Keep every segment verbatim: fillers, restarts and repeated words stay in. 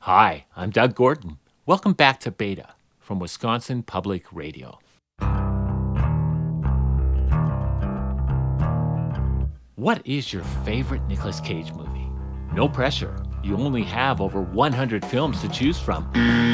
Hi, I'm Doug Gordon. Welcome back to Beta from Wisconsin Public Radio. What is your favorite Nicolas Cage movie? No pressure. You only have over one hundred films to choose from.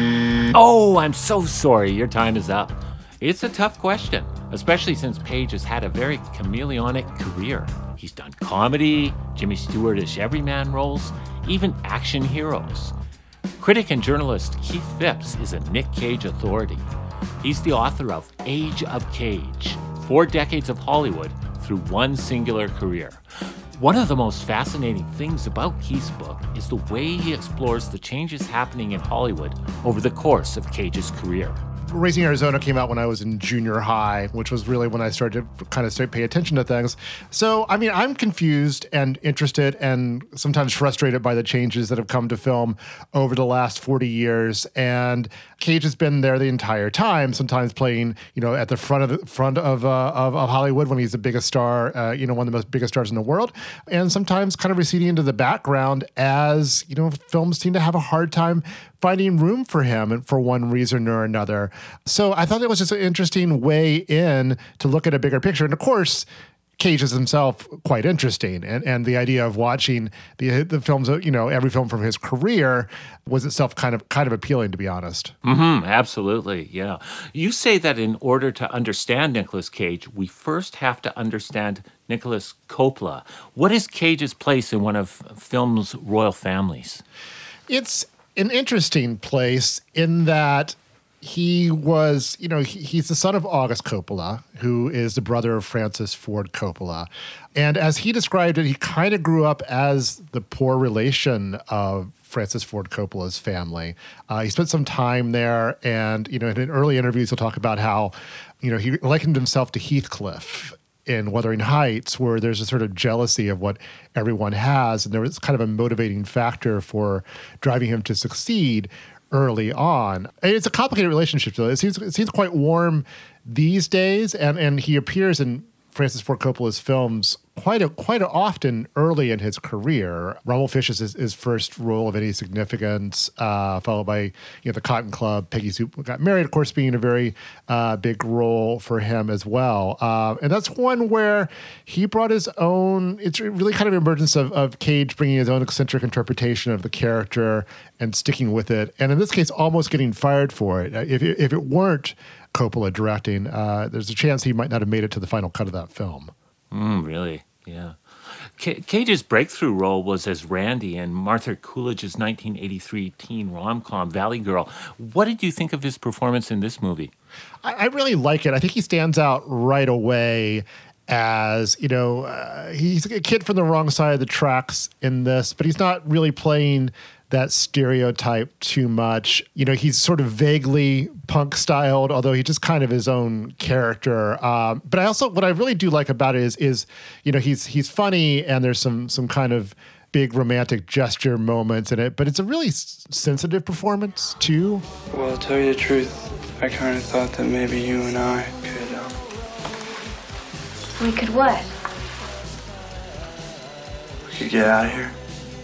Oh, I'm so sorry. Your time is up. It's a tough question, especially since Cage has had a very chameleonic career. He's done comedy, Jimmy Stewart-ish everyman roles, even action heroes. Critic and journalist Keith Phipps is a Nick Cage authority. He's the author of Age of Cage, Four Decades of Hollywood Through One Singular Career. One of the most fascinating things about Keith's book is the way he explores the changes happening in Hollywood over the course of Cage's career. Raising Arizona came out when I was in junior high, which was really when I started to kind of start pay attention to things. So, I mean, I'm confused and interested and sometimes frustrated by the changes that have come to film over the last forty years. And Cage has been there the entire time, sometimes playing, you know, at the front of the front of uh, of, of Hollywood when he's the biggest star, uh, you know, one of the most biggest stars in the world, and sometimes kind of receding into the background as, you know, films seem to have a hard time finding room for him for one reason or another. So I thought it was just an interesting way in to look at a bigger picture. And of course, Cage is himself quite interesting. And and the idea of watching the the films, you know, every film from his career was itself kind of kind of appealing, to be honest. Mm-hmm, absolutely, yeah. You say that in order to understand Nicolas Cage, we first have to understand Nicolas Coppola. What is Cage's place in one of film's royal families? It's an interesting place in that he was, you know, he, he's the son of August Coppola, who is the brother of Francis Ford Coppola. And as he described it, he kind of grew up as the poor relation of Francis Ford Coppola's family. Uh, he spent some time there, and, you know, in early interviews, he'll talk about how, you know, he likened himself to Heathcliff in Wuthering Heights, where there's a sort of jealousy of what everyone has, and there was kind of a motivating factor for driving him to succeed early on. And it's a complicated relationship, though. It seems it seems quite warm these days, and and he appears in Francis Ford Coppola's films quite a, quite a often early in his career. Rumblefish is his, his first role of any significance, uh, followed by, you know, The Cotton Club, Peggy Sue Got Married, of course, being a very uh, big role for him as well. Uh, and that's one where he brought his own, it's really kind of an emergence of, of Cage bringing his own eccentric interpretation of the character and sticking with it. And in this case, almost getting fired for it. If it, if it weren't Coppola directing, uh, there's a chance he might not have made it to the final cut of that film. Mm, really? Yeah. C- Cage's breakthrough role was as Randy in Martha Coolidge's nineteen eighty-three teen rom-com Valley Girl. What did you think of his performance in this movie? I, I really like it. I think he stands out right away as, you know, uh, he's a kid from the wrong side of the tracks in this, but he's not really playing that stereotype too much. You know, he's sort of vaguely punk styled, although he's just kind of his own character. Um, but I also, what I really do like about it is, is, you know, he's he's funny, and there's some some kind of big romantic gesture moments in it, but it's a really s- sensitive performance too. Well, to tell you the truth, I kind of thought that maybe you and I could, um... We could what? We could get out of here.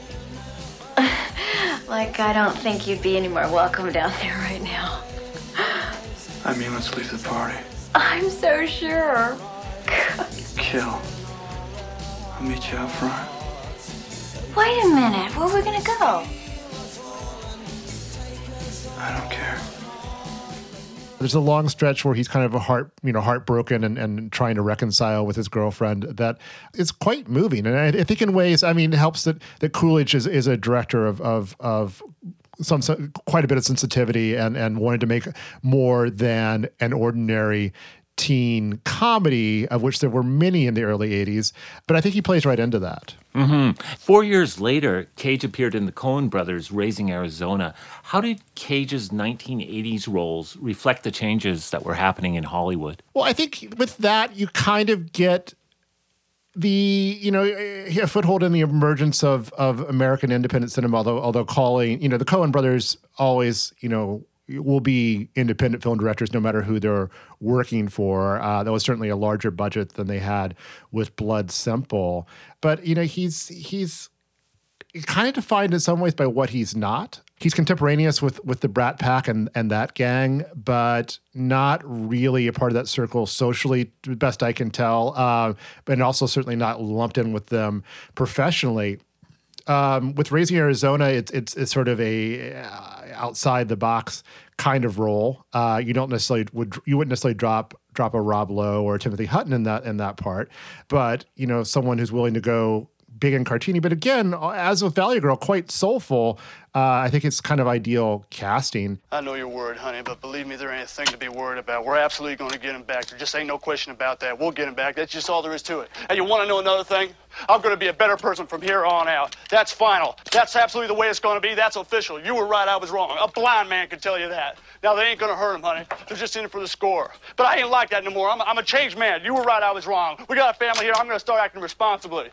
Like, I don't think you'd be any more welcome down there right now. I mean, let's leave the party. I'm so sure. Kill. I'll meet you out front. Wait a minute. Where are we gonna go? I don't care. There's a long stretch where he's kind of a heart, you know, heartbroken and, and trying to reconcile with his girlfriend. That is quite moving, and I, I think in ways, I mean, it helps that that Coolidge is, is a director of of of some, some quite a bit of sensitivity and and wanted to make more than an ordinary teen comedy, of which there were many in the early eighties. But I think he plays right into that. Mm-hmm. Four years later, Cage appeared in the Coen brothers' Raising Arizona. How did Cage's nineteen eighties roles reflect the changes that were happening in Hollywood? Well, I think with that, you kind of get the, you know, a foothold in the emergence of of American independent cinema, although, although calling, you know, the Coen brothers always, you know, will be independent film directors no matter who they're working for. Uh, that was certainly a larger budget than they had with Blood Simple. But, you know, he's he's kind of defined in some ways by what he's not. He's contemporaneous with with the Brat Pack and, and that gang, but not really a part of that circle socially, to the best I can tell, uh, and also certainly not lumped in with them professionally. Um, with Raising Arizona, it's it's it's sort of a uh, outside the box kind of role. Uh, you don't necessarily would you wouldn't necessarily drop drop a Rob Lowe or Timothy Hutton in that in that part, but you know, someone who's willing to go big and cartoony, but again, as with Valley Girl, quite soulful. Uh, I think it's kind of ideal casting. I know you're worried, honey, but believe me, there ain't a thing to be worried about. We're absolutely going to get him back. There just ain't no question about that. We'll get him back. That's just all there is to it. And you want to know another thing? I'm going to be a better person from here on out. That's final. That's absolutely the way it's going to be. That's official. You were right. I was wrong. A blind man can tell you that. Now, they ain't going to hurt him, honey. They're just in it for the score. But I ain't like that anymore. I'm, I'm a changed man. You were right. I was wrong. We got a family here. I'm going to start acting responsibly.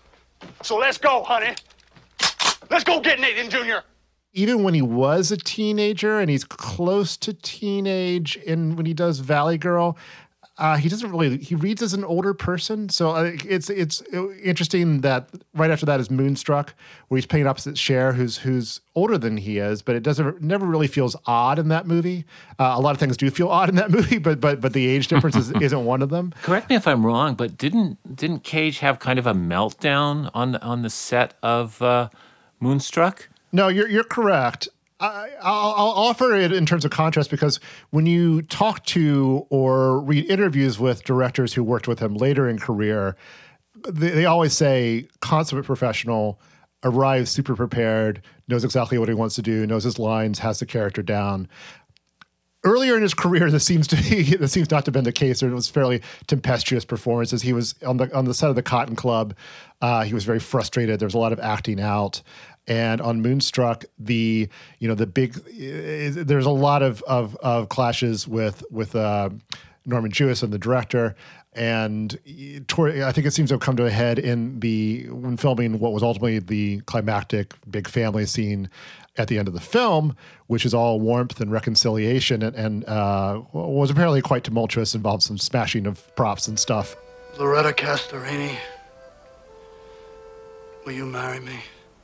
So let's go, honey. Let's go get Nathan Junior Even when he was a teenager, and he's close to teenage in when he does Valley Girl, uh, he doesn't really, he reads as an older person. So uh, it's it's interesting that right after that is Moonstruck, where he's playing opposite Cher, who's who's older than he is, but it doesn't it never really feels odd in that movie. Uh, a lot of things do feel odd in that movie, but but but the age difference is, isn't one of them. Correct me if I'm wrong, but didn't didn't Cage have kind of a meltdown on the, on the set of uh, Moonstruck? No, you're you're correct. I, I'll, I'll offer it in terms of contrast because when you talk to or read interviews with directors who worked with him later in career, they, they always say consummate professional, arrives super prepared, knows exactly what he wants to do, knows his lines, has the character down. Earlier in his career, this seems to be this seems not to have been the case. There was fairly tempestuous performances. He was on the on the set of the Cotton Club. Uh, he was very frustrated. There was a lot of acting out. And on Moonstruck, the you know the big uh, there's a lot of of, of clashes with with uh, Norman Jewis and the director, and toward, I think it seems to have come to a head in the when filming what was ultimately the climactic big family scene at the end of the film, which is all warmth and reconciliation, and, and uh, was apparently quite tumultuous, involved some smashing of props and stuff. Loretta Castorini, will you marry me?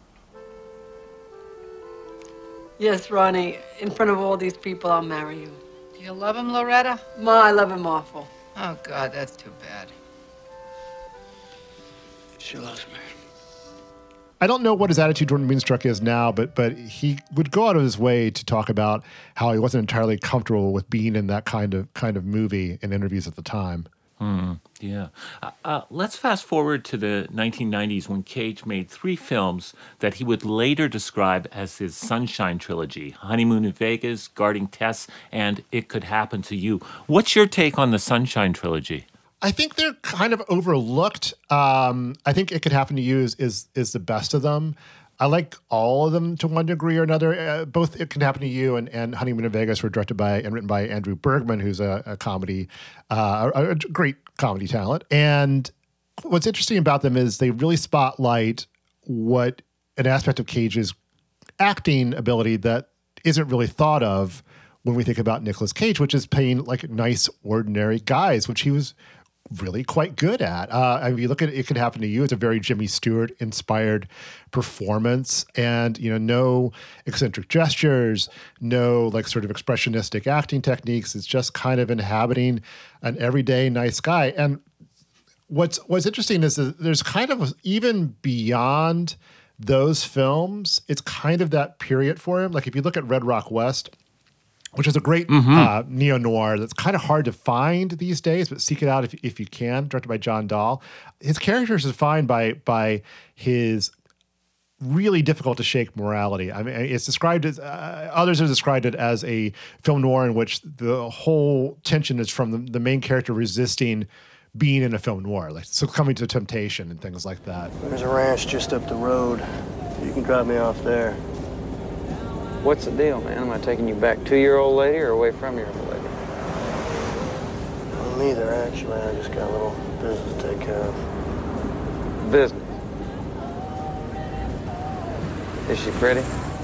Yes, Ronnie. In front of all these people, I'll marry you. Do you love him, Loretta? Ma, I love him awful. Oh, God, that's too bad. She loves me. I don't know what his attitude toward Moonstruck is now, but but he would go out of his way to talk about how he wasn't entirely comfortable with being in that kind of kind of movie in interviews at the time. Hmm. Yeah. Uh, uh, let's fast forward to the nineteen nineties when Cage made three films that he would later describe as his Sunshine Trilogy: Honeymoon in Vegas, Guarding Tess, and It Could Happen to You. What's your take on the Sunshine Trilogy? I think they're kind of overlooked. Um, I think It Could Happen to You is, is, is the best of them. I like all of them to one degree or another. Uh, both It Could Happen to You and, and Honeymoon in Vegas were directed by and written by Andrew Bergman, who's a, a comedy, uh, a, a great comedy talent. And what's interesting about them is they really spotlight what an aspect of Cage's acting ability that isn't really thought of when we think about Nicolas Cage, which is playing like nice, ordinary guys, which he was really quite good at. Uh, I mean, you look at It Could Happen to You, it's a very Jimmy Stewart inspired performance, and you know, no eccentric gestures, no like sort of expressionistic acting techniques. It's just kind of inhabiting an everyday nice guy. And what's what's interesting is that there's kind of even beyond those films, it's kind of that period for him. Like if you look at Red Rock West, which is a great mm-hmm. uh, neo-noir that's kind of hard to find these days, but seek it out if, if you can, directed by John Dahl. His character is defined by, by his really difficult to shake morality. I mean, it's described as, uh, others have described it as a film noir in which the whole tension is from the, the main character resisting being in a film noir, like succumbing to temptation and things like that. There's a ranch just up the road. You can drop me off there. What's the deal, man? Am I taking you back to your old lady or away from your old lady? Well, neither, actually. I just got a little business to take care of. Business? Is she pretty?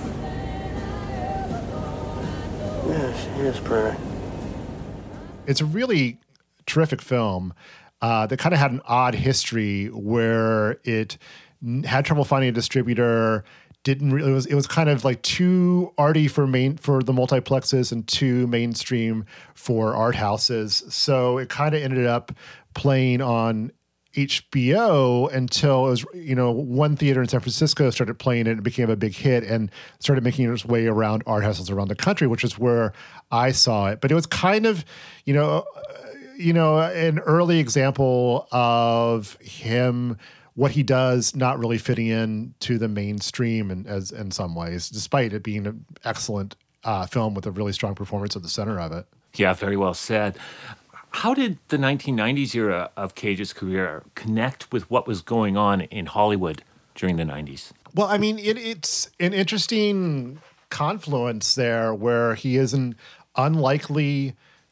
Yeah, she is pretty. It's a really terrific film uh, that kind of had an odd history where it had trouble finding a distributor. Didn't really, it was it was kind of like too arty for main for the multiplexes and too mainstream for art houses. So it kind of ended up playing on H B O until it was, you know, one theater in San Francisco started playing it and it became a big hit and started making its way around art houses around the country, which is where I saw it. But it was kind of, you know, you know, an early example of him, what he does not really fitting in to the mainstream and as in some ways, despite it being an excellent uh, film with a really strong performance at the center of it. Yeah, very well said. How did the nineteen nineties era of Cage's career connect with what was going on in Hollywood during the nineties? Well, I mean, it, it's an interesting confluence there where he is an unlikely,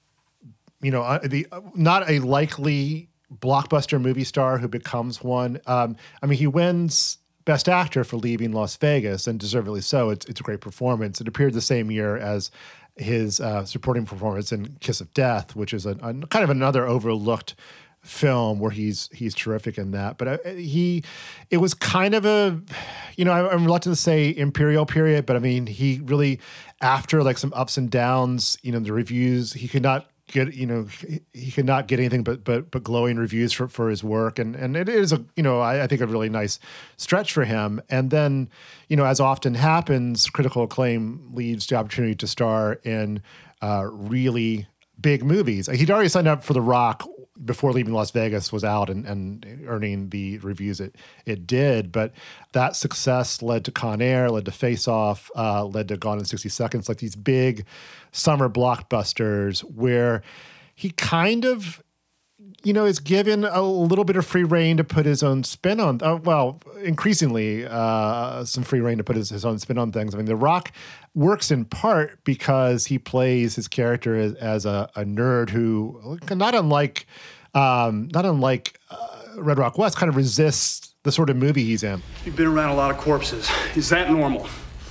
you know, uh, the uh, not a likely blockbuster movie star who becomes one. Um, I mean, he wins Best Actor for Leaving Las Vegas, and deservedly so. It's it's a great performance. It appeared the same year as his uh, supporting performance in Kiss of Death, which is a, a kind of another overlooked film where he's he's terrific in that. But uh, he, it was kind of a, you know, I'm reluctant to say imperial period, but I mean, he really, after like some ups and downs, you know, the reviews, he could not get, you know, he, he could not get anything but but but glowing reviews for, for his work. And and it is a, you know, I, I think a really nice stretch for him. And then, you know, as often happens, critical acclaim leads to opportunity to star in uh, really big movies. He'd already signed up for The Rock before Leaving Las Vegas was out and, and earning the reviews it it did. But that success led to Con Air, led to Face Off, uh, led to Gone in sixty seconds, like these big summer blockbusters where he kind of, you know, is given a little bit of free rein to put his own spin on, uh, well, increasingly uh, some free rein to put his, his own spin on things. I mean, The Rock works in part because he plays his character as, as a, a nerd who, not unlike, um, not unlike uh, Red Rock West, kind of resists the sort of movie he's in. You've been around a lot of corpses. Is that normal?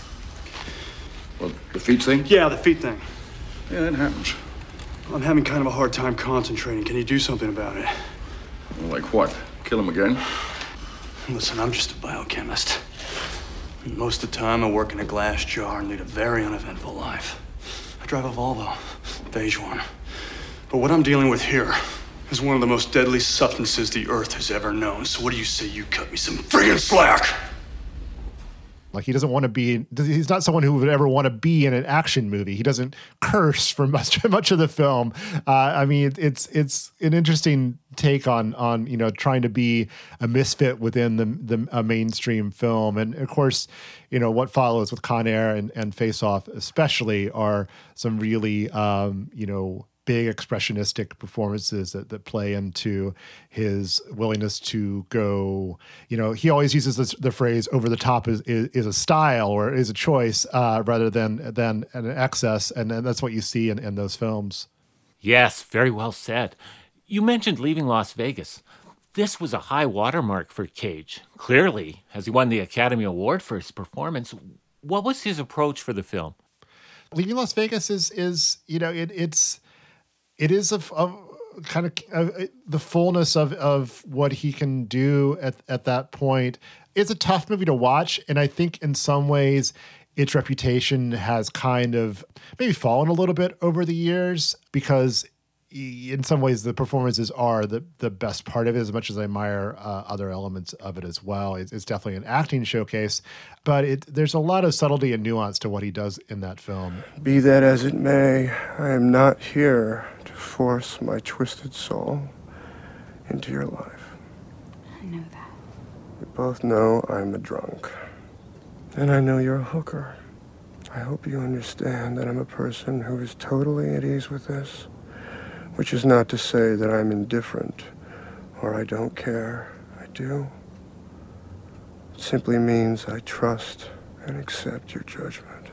Well, the feet thing? Yeah, the feet thing. Yeah, it happens. I'm having kind of a hard time concentrating. Can you do something about it? Like what? Kill him again? Listen, I'm just a biochemist. And most of the time, I work in a glass jar and lead a very uneventful life. I drive a Volvo, beige one. But what I'm dealing with here is one of the most deadly substances the Earth has ever known. So what do you say you cut me some friggin' slack? Like, he doesn't want to be, he's not someone who would ever want to be in an action movie. He doesn't curse for much much of the film. Uh, I mean, it's it's an interesting take on, on you know, trying to be a misfit within the, the a mainstream film. And, of course, you know, what follows with Con Air and, and Face Off especially are some really, um, you know, big expressionistic performances that, that play into his willingness to go, you know, he always uses this, the phrase over the top is, is, is a style or is a choice uh, rather than, than an excess. And, and that's what you see in, in those films. Yes, very well said. You mentioned Leaving Las Vegas. This was a high watermark for Cage. Clearly, as he won the Academy Award for his performance, what was his approach for the film? Leaving Las Vegas is, is you know, it, it's, It is a, a kind of uh, the fullness of, of what he can do at, at that point. It's a tough movie to watch, and I think in some ways its reputation has kind of maybe fallen a little bit over the years because in some ways the performances are the, the best part of it, as much as I admire uh, other elements of it as well. It's, it's definitely an acting showcase, but it, there's a lot of subtlety and nuance to what he does in that film. Be that as it may, I am not here to force my twisted soul into your life. I know that. We both know I'm a drunk, and I know you're a hooker. I hope you understand that I'm a person who is totally at ease with this. Which is not to say that I'm indifferent or I don't care. I do. It simply means I trust and accept your judgment.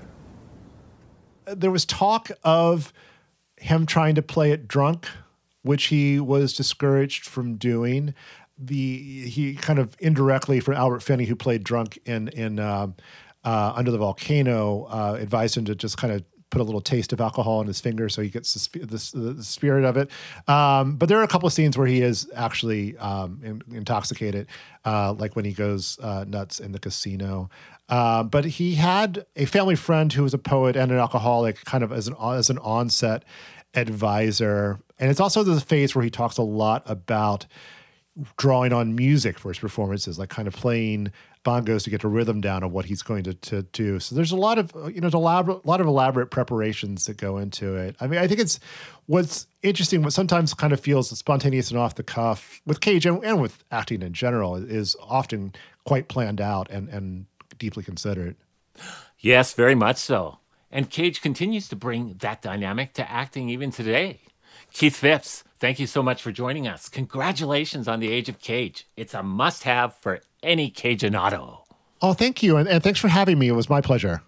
There was talk of him trying to play it drunk, which he was discouraged from doing. The he kind of indirectly, for Albert Finney, who played drunk in in uh, uh, Under the Volcano, uh, advised him to just kind of put a little taste of alcohol in his finger so he gets the, sp- the, the spirit of it. Um, but there are a couple of scenes where he is actually um, in, intoxicated, uh, like when he goes uh, nuts in the casino. Uh, but he had a family friend who was a poet and an alcoholic, kind of as an as an onset advisor. And it's also the phase where he talks a lot about drawing on music for his performances, like kind of playing bongos to get the rhythm down of what he's going to, to do. So there's a lot of, you know, a elaborate, lot of elaborate preparations that go into it. I mean, I think it's what's interesting, what sometimes kind of feels spontaneous and off the cuff with Cage and, and with acting in general is often quite planned out and, and deeply considered. Yes, very much so. And Cage continues to bring that dynamic to acting even today. Keith Phipps, thank you so much for joining us. Congratulations on The Age of Cage. It's a must-have for any Cageinato. Oh, thank you. And, and thanks for having me. It was my pleasure.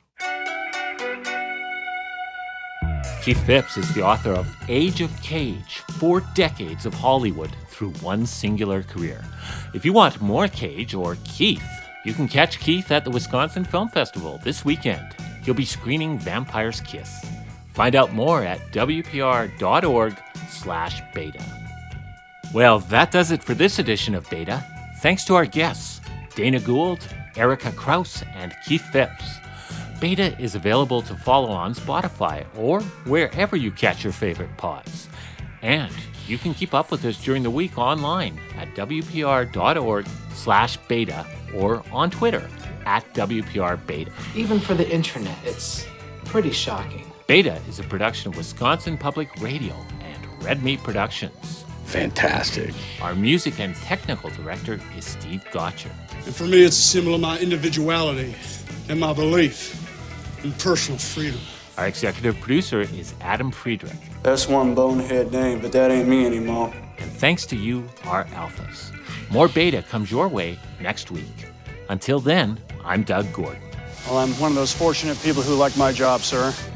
Keith Phipps is the author of Age of Cage, Four Decades of Hollywood Through One Singular Career. If you want more Cage or Keith, you can catch Keith at the Wisconsin Film Festival this weekend. He'll be screening Vampire's Kiss. Find out more at w p r dot org slash beta. Well, that does it for this edition of Beta. Thanks to our guests, Dana Gould, Erica Krause, and Keith Phipps. Beta is available to follow on Spotify or wherever you catch your favorite pods. And you can keep up with us during the week online at w p r dot org slash beta or on Twitter at W P R Beta. Even for the internet, it's pretty shocking. Beta is a production of Wisconsin Public Radio and Red Meat Productions. Fantastic. Our music and technical director is Steve Gotcher. And for me, it's a symbol of my individuality and my belief in personal freedom. Our executive producer is Adam Friedrich. That's one bonehead name, but that ain't me anymore. And thanks to you, our alphas. More Beta comes your way next week. Until then, I'm Doug Gordon. Well, I'm one of those fortunate people who like my job, sir.